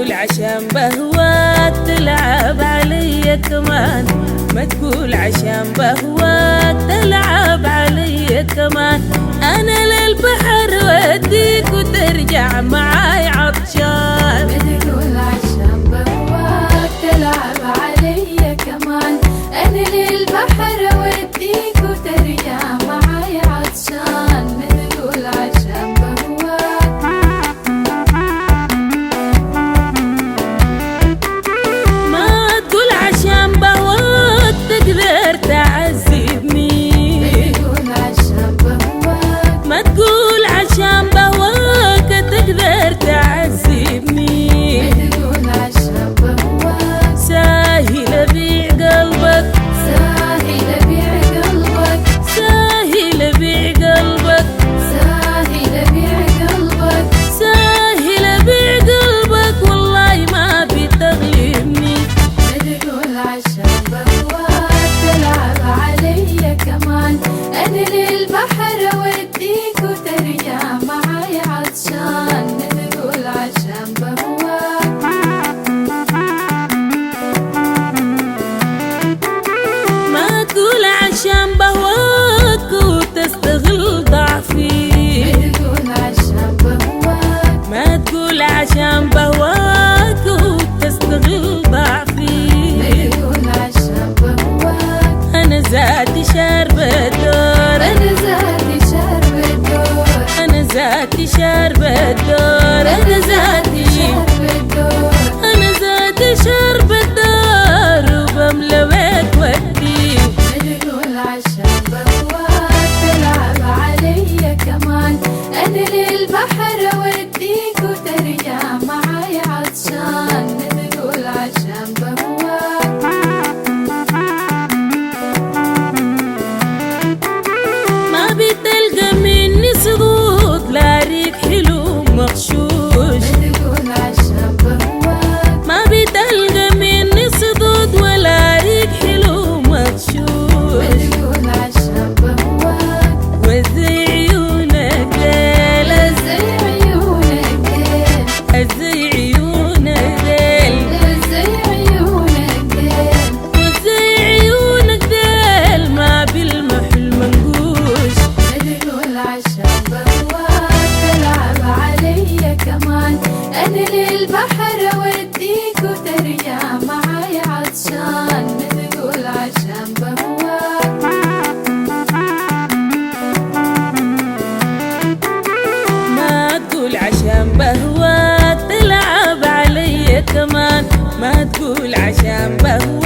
تقول عشان بهواك تلعب علي كمان، ما تقول عشان بهواك تلعب علي كمان. أنا للبحر وديك وترجع معاي عطشان، ما تقول عشان بهواك تلعب علي كمان. أنا للبحر وديك وترجع معاي عطشان، ما تقول عشان بهواك. ما تقول عشان بهواك تقدر تعذبني، ما تقول عشان بهواك. ما تقول عشان بهواك تقدر تعذبني. ما تقول عشان بهواك. ساهل أبيع قلبك، ساهل أبيع قلبك. ساهل أبيع قلبك، ساهل أبيع قلبك. ساهل أبيع قلبك والله ما بتغلبني. ما تقول عشان بهواك تلعب علي كمان. أنا للبحر وديك وترجع معاي عطشان، ما تقول عشان بهواك. ما تقول عشان بهواك وتستغل ضعفي، ما تقول عشان بهواك. ما تقول عشان بهواك وتستغل ضعفي. ما تقول عشان بهواك. أنا ذاتي شاربة الدور، أنا ذاتي شاربة الدور. أنا ذاتي شاربة الدور، أنا ذاتي شاربة الدور. أنا ذاتي شاربة الدور وبملى بيك ودي. ما تقول عشان بهواك تلعب علي كمان. أنا للبحر وديك وترجع معاي عطشان، ما تقول عشان بهواك. ما بتلقى مني صدود لا ريق حلو مغشوش، ما تقول عشان بهواك. ما بتلقى مني صدود ولا ريق حلو ما مغشوش. تقول عشان بهواك. وزي عيونك ديل، زي عيونك ديل. زي عيونك ديل، زي عيونك ديل. وزي عيونك ديل ما بالمحل منقوش. ما تقول عشان بهواك تلعب علي كمان. أنا للبحر وديك وترجع معاي عطشان، ما تقول عشان بهواك. ما تقول عشان بهواك تلعب علي كمان، ما تقول عشان بهواك